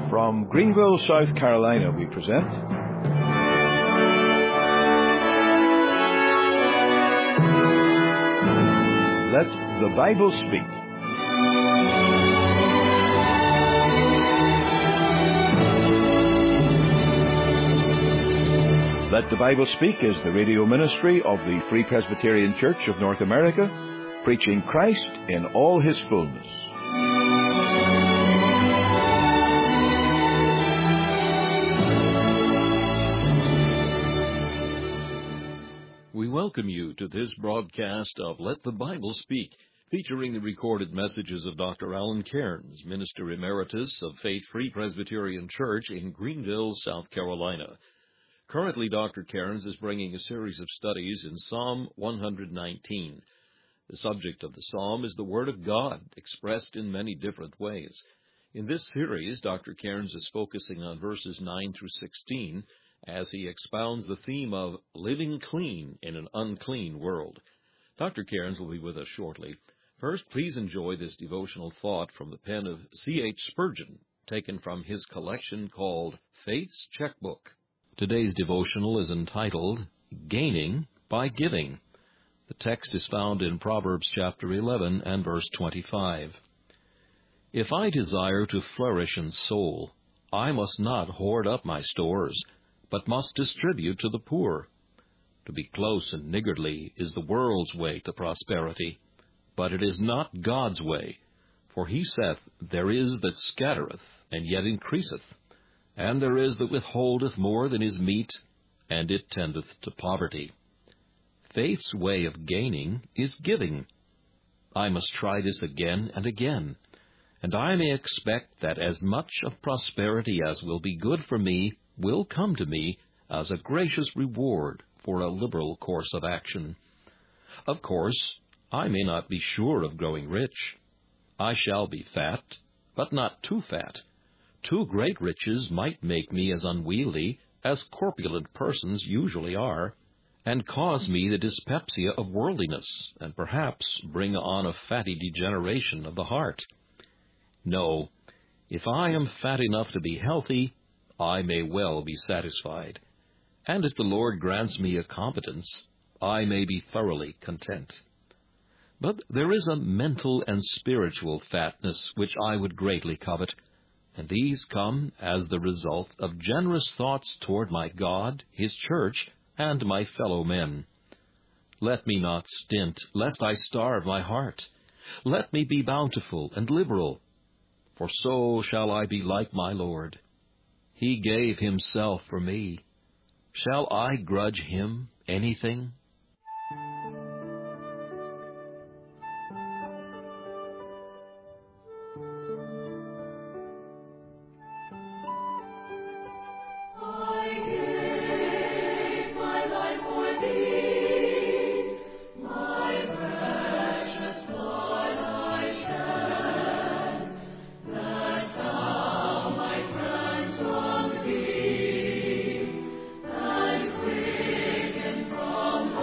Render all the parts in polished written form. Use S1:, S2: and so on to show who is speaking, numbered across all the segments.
S1: From Greenville, South Carolina, we present Let the Bible Speak. Let the Bible Speak is the radio ministry of the Free Presbyterian Church of North America, preaching Christ in all His fullness.
S2: We welcome you to this broadcast of Let the Bible Speak, featuring the recorded messages of Dr. Alan Cairns, Minister Emeritus of Faith Free Presbyterian Church in Greenville, South Carolina. Currently, Dr. Cairns is bringing a series of studies in Psalm 119. The subject of the psalm is the Word of God, expressed in many different ways. In this series, Dr. Cairns is focusing on verses 9 through 16, as he expounds the theme of living clean in an unclean world. Dr. Cairns will be with us shortly. First, please enjoy this devotional thought from the pen of C.H. Spurgeon, taken from his collection called Faith's Checkbook. Today's devotional is entitled, Gaining by Giving. The text is found in Proverbs chapter 11 and verse 25. If I desire to flourish in soul, I must not hoard up my stores, but must distribute to the poor. To be close and niggardly is the world's way to prosperity, but it is not God's way. For he saith, There is that scattereth, and yet increaseth, and there is that withholdeth more than is meet, and it tendeth to poverty. Faith's way of gaining is giving. I must try this again and again, and I may expect that as much of prosperity as will be good for me will come to me as a gracious reward for a liberal course of action. Of course, I may not be sure of growing rich. I shall be fat, but not too fat. Too great riches might make me as unwieldy as corpulent persons usually are, and cause me the dyspepsia of worldliness, and perhaps bring on a fatty degeneration of the heart. No, if I am fat enough to be healthy, I may well be satisfied, and if the Lord grants me a competence, I may be thoroughly content. But there is a mental and spiritual fatness which I would greatly covet, and these come as the result of generous thoughts toward my God, His church, and my fellow men. Let me not stint, lest I starve my heart. Let me be bountiful and liberal, for so shall I be like my Lord. He gave Himself for me. Shall I grudge Him anything?
S3: From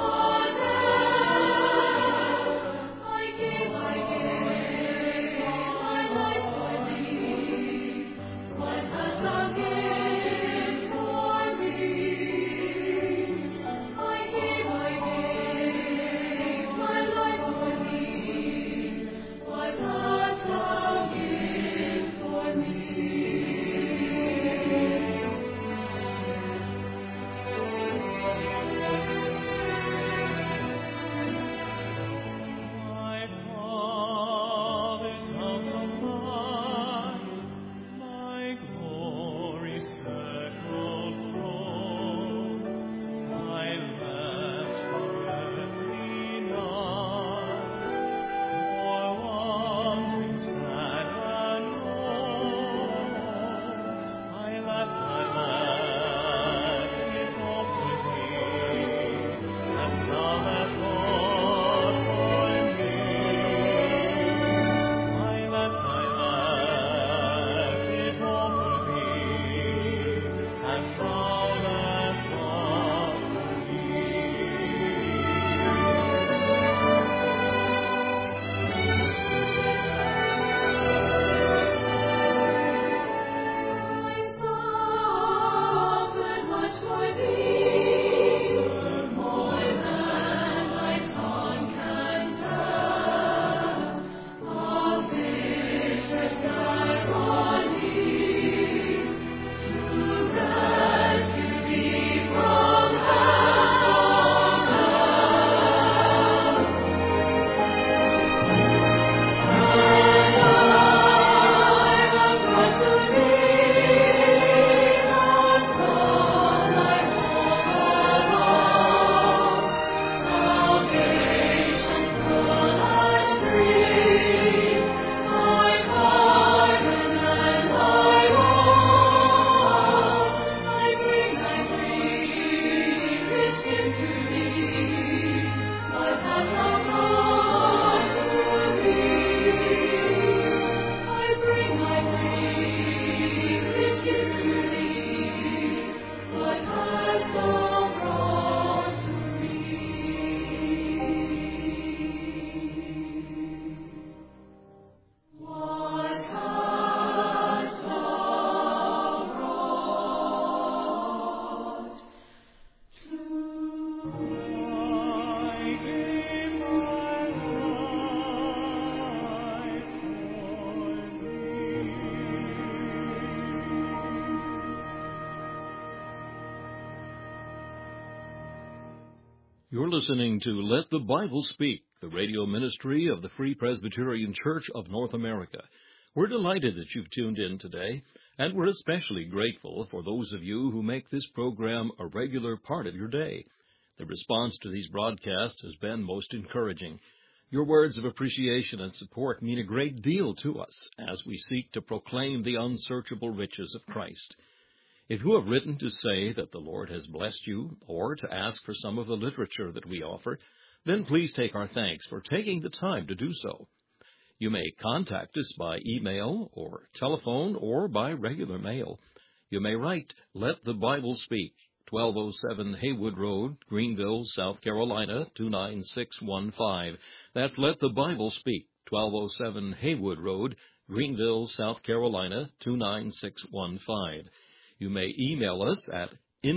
S2: You're listening to Let the Bible Speak, the radio ministry of the Free Presbyterian Church of North America. We're delighted that you've tuned in today, and we're especially grateful for those of you who make this program a regular part of your day. The response to these broadcasts has been most encouraging. Your words of appreciation and support mean a great deal to us as we seek to proclaim the unsearchable riches of Christ. If you have written to say that the Lord has blessed you, or to ask for some of the literature that we offer, then please take our thanks for taking the time to do so. You may contact us by email or telephone or by regular mail. You may write, Let the Bible Speak, 1207 Haywood Road, Greenville, South Carolina, 29615. That's Let the Bible Speak, 1207 Haywood Road, Greenville, South Carolina, 29615. You may email us at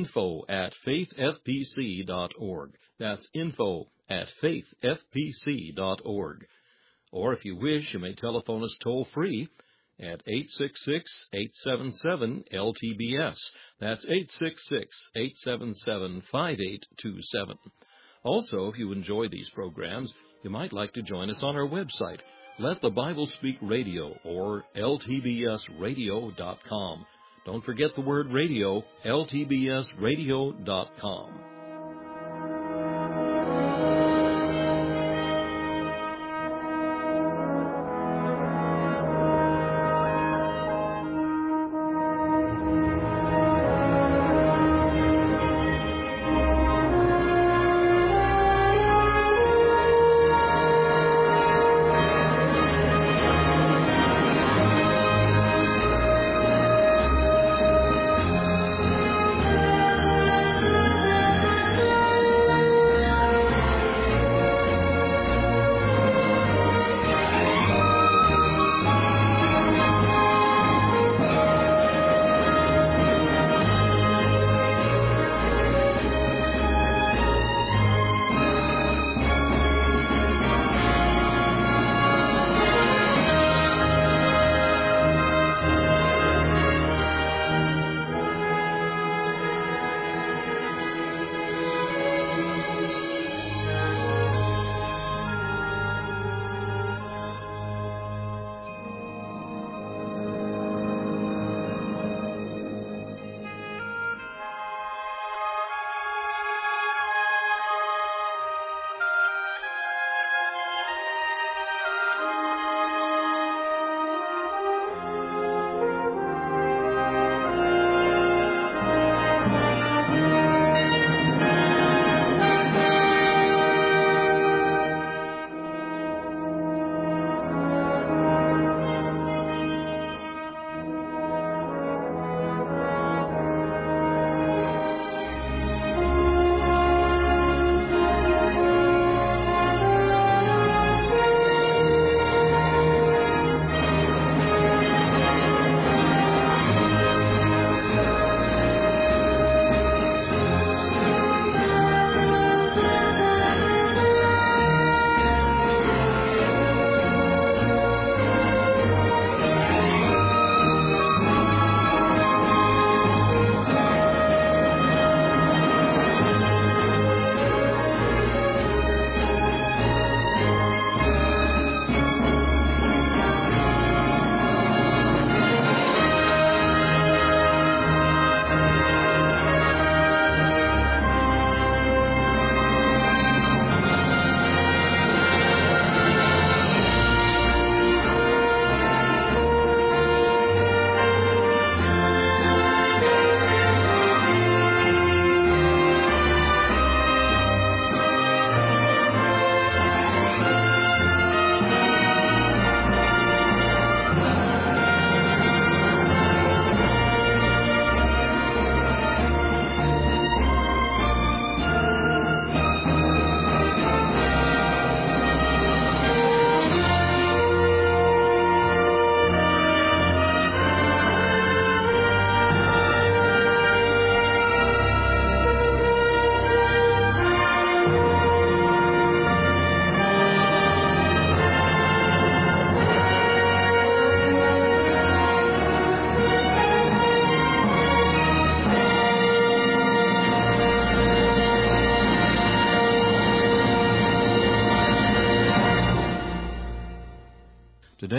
S2: info@faithfpc.org. That's info@faithfpc.org. Or if you wish, you may telephone us toll-free at 866-877-LTBS. That's 866-877-5827. Also, if you enjoy these programs, you might like to join us on our website, Let the Bible Speak Radio, or ltbsradio.com. Don't forget the word radio, ltbsradio.com.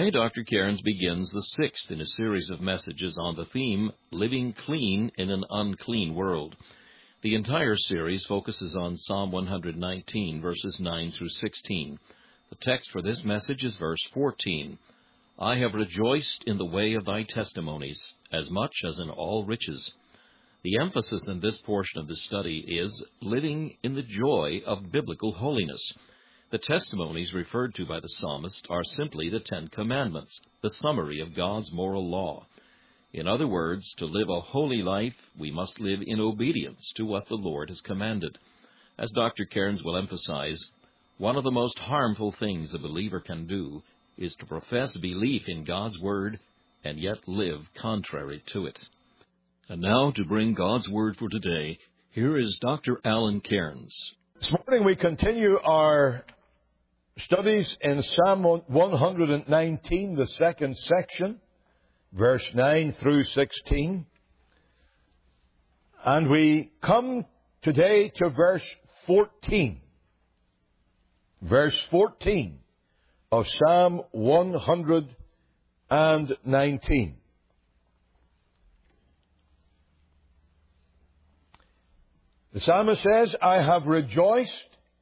S2: Today, Dr. Cairns begins the sixth in a series of messages on the theme, Living Clean in an Unclean World. The entire series focuses on Psalm 119, verses 9 through 16. The text for this message is verse 14. I have rejoiced in the way of thy testimonies, as much as in all riches. The emphasis in this portion of the study is living in the joy of biblical holiness. The testimonies referred to by the psalmist are simply the Ten Commandments, the summary of God's moral law. In other words, to live a holy life, we must live in obedience to what the Lord has commanded. As Dr. Cairns will emphasize, one of the most harmful things a believer can do is to profess belief in God's Word and yet live contrary to it. And now, to bring God's Word for today, here is Dr. Alan Cairns.
S1: This morning we continue our studies in Psalm 119, the second section, verse 9 through 16. And we come today to verse 14. Verse 14 of Psalm 119. The psalmist says, I have rejoiced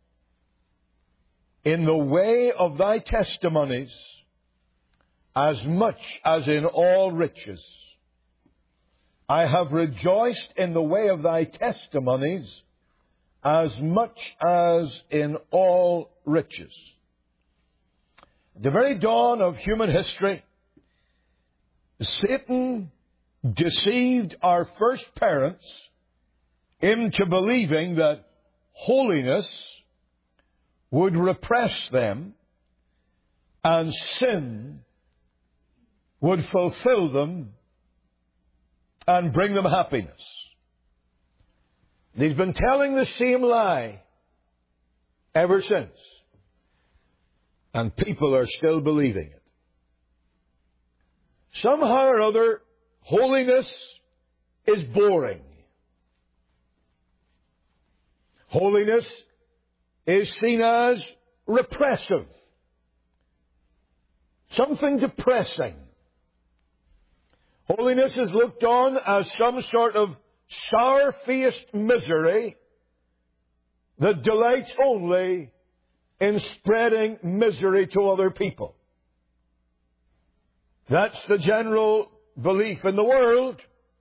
S1: in the way of thy testimonies as much as in all riches. I have rejoiced in the way of thy testimonies as much as in all riches. At the very dawn of human history, Satan deceived our first parents into believing that holiness would repress them and sin would fulfill them and bring them happiness. And he's been telling the same lie ever since. And people are still believing it. Somehow or other, holiness is boring. Holiness is seen as repressive. Something depressing. Holiness is looked on as some sort of sour-faced misery that delights only in spreading misery to other people. That's the general belief in the world.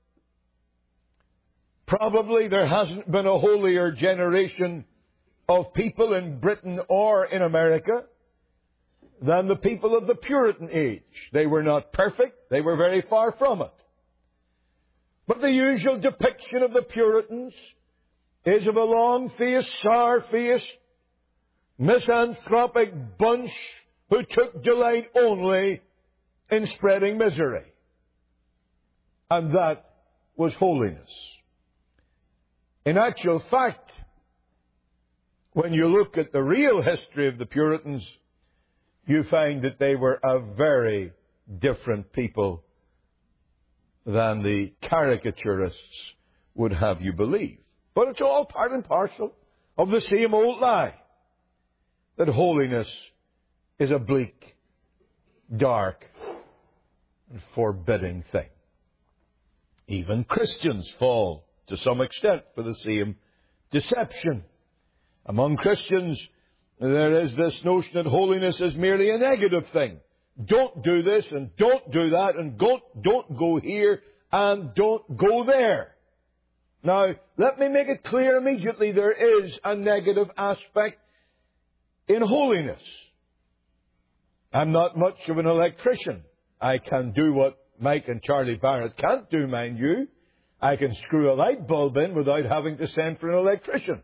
S1: Probably there hasn't been a holier generation of people in Britain or in America than the people of the Puritan age. They were not perfect. They were very far from it. But the usual depiction of the Puritans is of a long-faced, sour-faced, misanthropic bunch who took delight only in spreading misery. And that was holiness. In actual fact, when you look at the real history of the Puritans, you find that they were a very different people than the caricaturists would have you believe. But it's all part and parcel of the same old lie, that holiness is a bleak, dark, and forbidding thing. Even Christians fall to some extent for the same deception. Among Christians, there is this notion that holiness is merely a negative thing. Don't do this and don't do that and don't go here and don't go there. Now, let me make it clear immediately, there is a negative aspect in holiness. I'm not much of an electrician. I can do what Mike and Charlie Barrett can't do, mind you. I can screw a light bulb in without having to send for an electrician.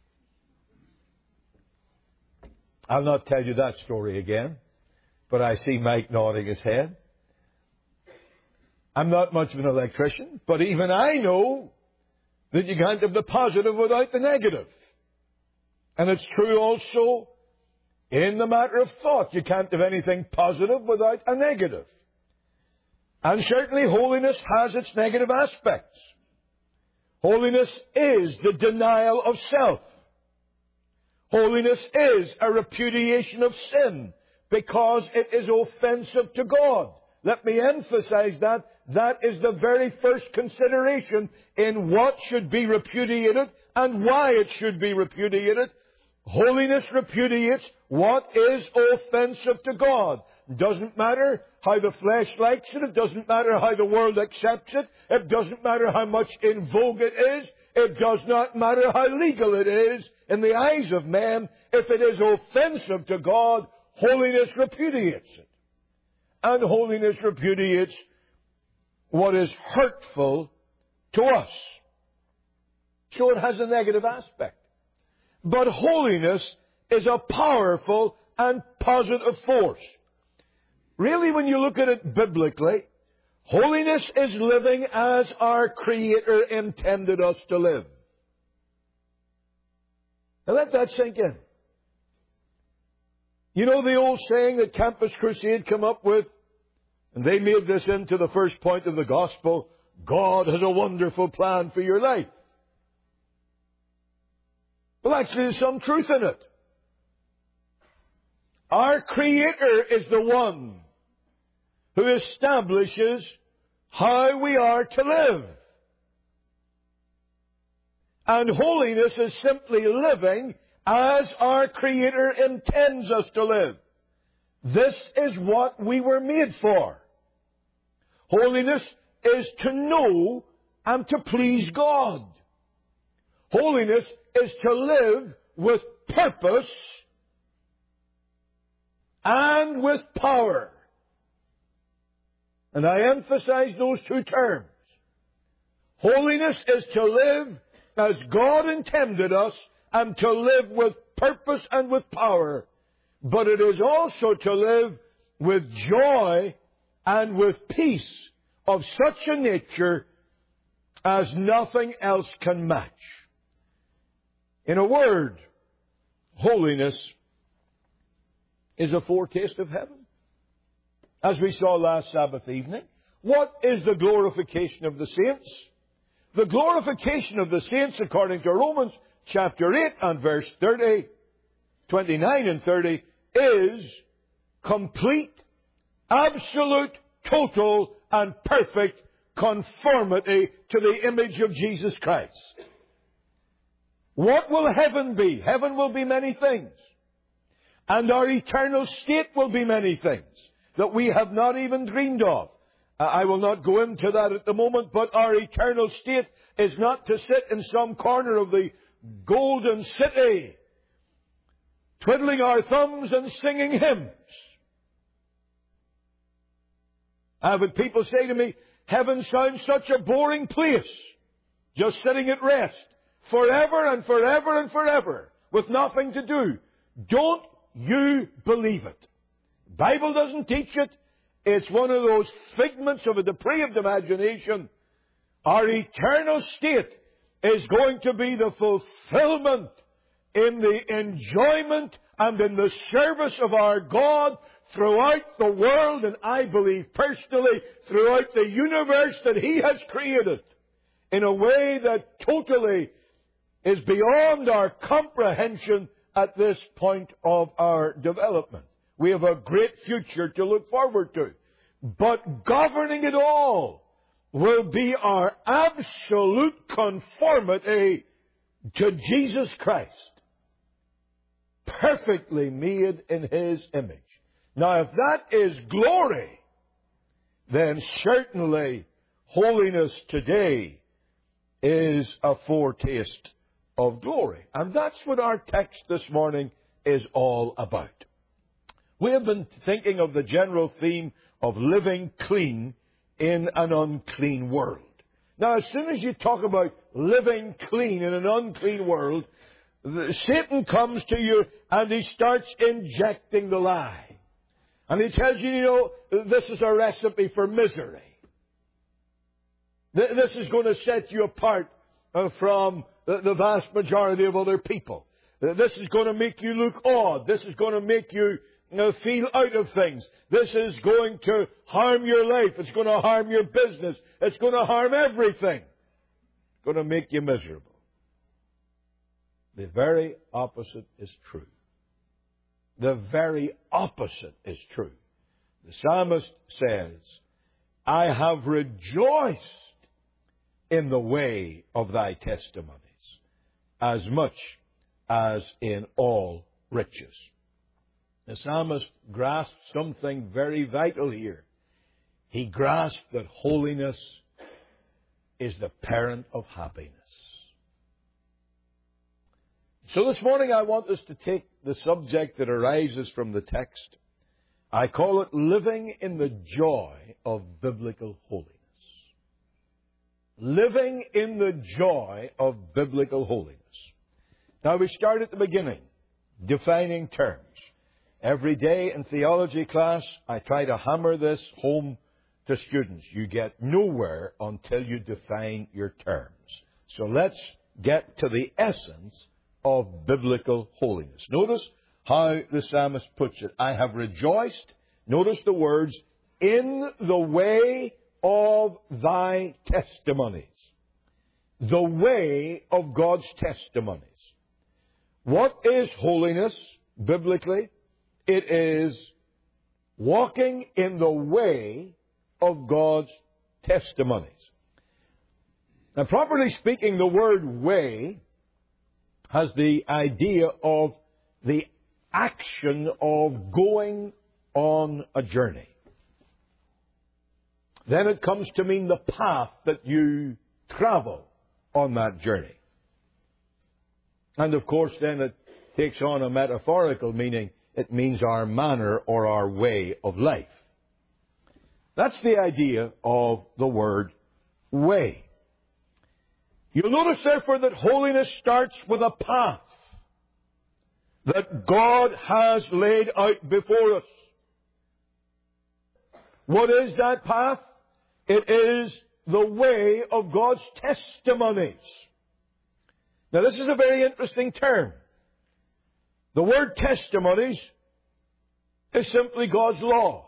S1: I'll not tell you that story again, but I see Mike nodding his head. I'm not much of an electrician, but even I know that you can't have the positive without the negative. And it's true also in the matter of thought. You can't have anything positive without a negative. And certainly holiness has its negative aspects. Holiness is the denial of self. Holiness is a repudiation of sin because it is offensive to God. Let me emphasize that. That is the very first consideration in what should be repudiated and why it should be repudiated. Holiness repudiates what is offensive to God. It doesn't matter how the flesh likes it. It doesn't matter how the world accepts it. It doesn't matter how much in vogue it is. It does not matter how legal it is in the eyes of men. If it is offensive to God, holiness repudiates it. And holiness repudiates what is hurtful to us. So it has a negative aspect. But holiness is a powerful and positive force. Really, when you look at it biblically, holiness is living as our Creator intended us to live. Now let that sink in. You know the old saying that Campus Crusade come up with? And they made this into the first point of the gospel. God has a wonderful plan for your life. Well, actually, there's some truth in it. Our Creator is the one who establishes how we are to live. And holiness is simply living as our Creator intends us to live. This is what we were made for. Holiness is to know and to please God. Holiness is to live with purpose and with power. And I emphasize those two terms. Holiness is to live as God intended us and to live with purpose and with power. But it is also to live with joy and with peace of such a nature as nothing else can match. In a word, holiness is a foretaste of heaven. As we saw last Sabbath evening, what is the glorification of the saints? The glorification of the saints, according to Romans chapter 8 and verse 30, 29 and 30, is complete, absolute, total, and perfect conformity to the image of Jesus Christ. What will heaven be? Heaven will be many things. And our eternal state will be many things that we have not even dreamed of. I will not go into that at the moment, but our eternal state is not to sit in some corner of the golden city, twiddling our thumbs and singing hymns. I've had people say to me, heaven sounds such a boring place, just sitting at rest, forever and forever and forever, with nothing to do. Don't you believe it? The Bible doesn't teach it. It's one of those figments of a depraved imagination. Our eternal state is going to be the fulfillment in the enjoyment and in the service of our God throughout the world, and I believe personally throughout the universe that He has created, in a way that totally is beyond our comprehension at this point of our development. We have a great future to look forward to. But governing it all will be our absolute conformity to Jesus Christ, perfectly made in His image. Now, if that is glory, then certainly holiness today is a foretaste of glory. And that's what our text this morning is all about. We have been thinking of the general theme of living clean in an unclean world. Now, as soon as you talk about living clean in an unclean world, Satan comes to you and he starts injecting the lie. And he tells you, you know, this is a recipe for misery. This is going to set you apart from the vast majority of other people. This is going to make you look odd. This is going to make you feel out of things. This is going to harm your life. It's going to harm your business. It's going to harm everything. It's going to make you miserable. The very opposite is true. the very opposite is true. The psalmist says, I have rejoiced in the way of thy testimonies, as much as in all riches. The psalmist grasped something very vital here. He grasped that holiness is the parent of happiness. So this morning I want us to take the subject that arises from the text. I call it living in the joy of biblical holiness. Living in the joy of biblical holiness. Now we start at the beginning, defining terms. Every day in theology class, I try to hammer this home to students. You get nowhere until you define your terms. So let's get to the essence of biblical holiness. Notice how the psalmist puts it. I have rejoiced, notice the words, in the way of thy testimonies. The way of God's testimonies. What is holiness biblically? It is walking in the way of God's testimonies. Now, properly speaking, the word way has the idea of the action of going on a journey. Then it comes to mean the path that you travel on that journey. And of course, then it takes on a metaphorical meaning. It means our manner or our way of life. That's the idea of the word way. You'll notice, therefore, that holiness starts with a path that God has laid out before us. What is that path? It is the way of God's testimonies. Now, this is a very interesting term. The word testimonies is simply God's law.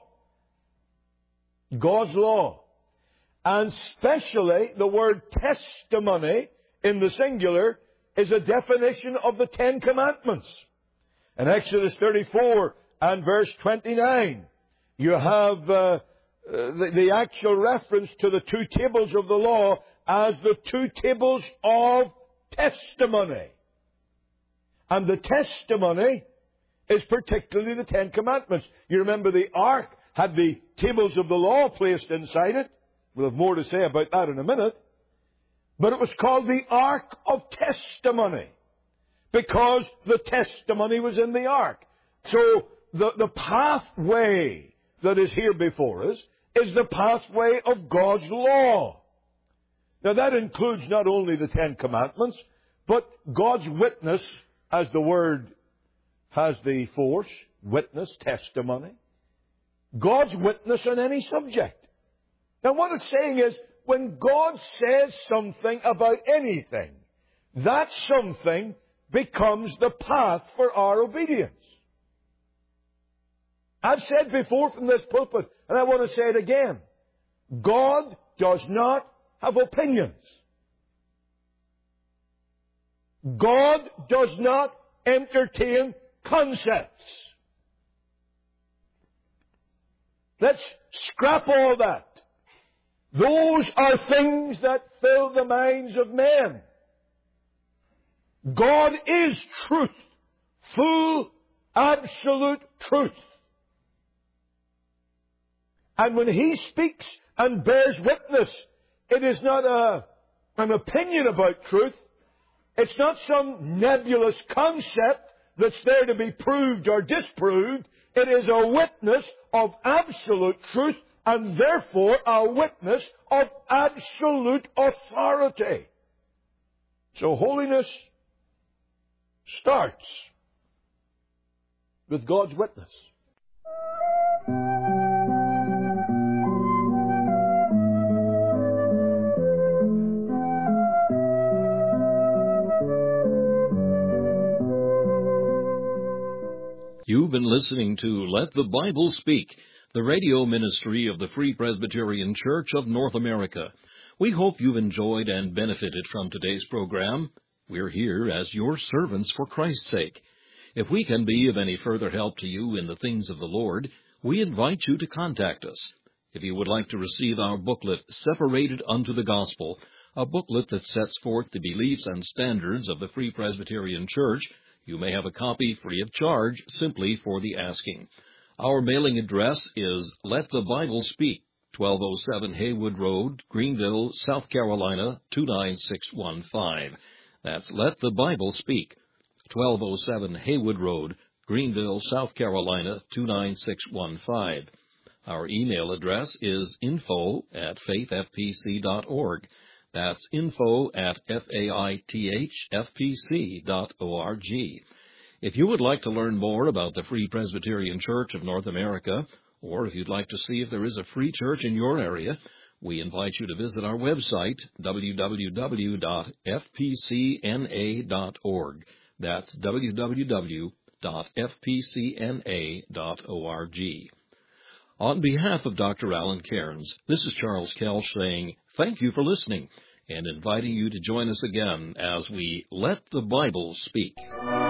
S1: God's law. And especially the word testimony in the singular is a definition of the Ten Commandments. In Exodus 34 and verse 29, you have the actual reference to the two tables of the law as the two tables of testimony. And the testimony is particularly the Ten Commandments. You remember the ark had the tables of the law placed inside it. We'll have more to say about that in a minute. But it was called the Ark of Testimony because the testimony was in the ark. So the pathway that is here before us is the pathway of God's law. Now that includes not only the Ten Commandments, but God's witness, as the word has the force, witness, testimony. God's witness on any subject. Now what it's saying is, when God says something about anything, that something becomes the path for our obedience. I've said before from this pulpit, and I want to say it again, God does not have opinions. God does not entertain concepts. Let's scrap all that. Those are things that fill the minds of men. God is truth. Full, absolute truth. And when He speaks and bears witness, it is not an opinion about truth. It's not some nebulous concept that's there to be proved or disproved. It is a witness of absolute truth, and therefore a witness of absolute authority. So holiness starts with God's witness.
S2: You've been listening to Let the Bible Speak, the radio ministry of the Free Presbyterian Church of North America. We hope you've enjoyed and benefited from today's program. We're here as your servants for Christ's sake. If we can be of any further help to you in the things of the Lord, we invite you to contact us. If you would like to receive our booklet, Separated Unto the Gospel, a booklet that sets forth the beliefs and standards of the Free Presbyterian Church, you may have a copy free of charge simply for the asking. Our mailing address is Let the Bible Speak, 1207 Haywood Road, Greenville, South Carolina, 29615. That's Let the Bible Speak, 1207 Haywood Road, Greenville, South Carolina, 29615. Our email address is info@faithfpc.org. That's info@faithfpc.org. If you would like to learn more about the Free Presbyterian Church of North America, or if you'd like to see if there is a free church in your area, we invite you to visit our website, www.fpcna.org. That's www.fpcna.org. On behalf of Dr. Alan Cairns, this is Charles Kelch saying thank you for listening and inviting you to join us again as we Let the Bible Speak.